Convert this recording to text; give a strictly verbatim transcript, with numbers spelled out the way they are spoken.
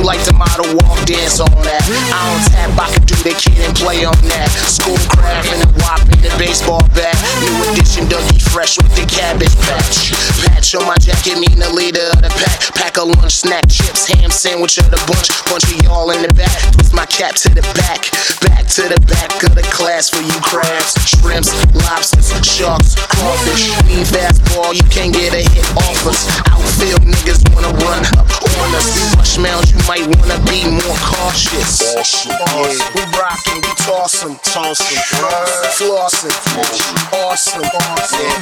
like the model walk dance on that. I don't tap, I can do the kid and play on that. Schoolcraft and a wop in the baseball bat. New edition Dougie Fresh with the cabbage patch. Patch on my jacket mean the leader of the pack. Pack a lunch, snack, chips, ham sandwich of the bunch. Bunch of y'all in the back. Twist my cap to the back. Back to the back of the class for you crabs, shrimps, lobsters, sharks, crawfish. Mean fastball, you can't get a hit off us. Outfield niggas wanna run up on us. We rush mounds, you might wanna be more cautious. Awesome, Yeah, we rockin', we toss 'em, toss 'em, flossin', awesome, awesome. Yeah.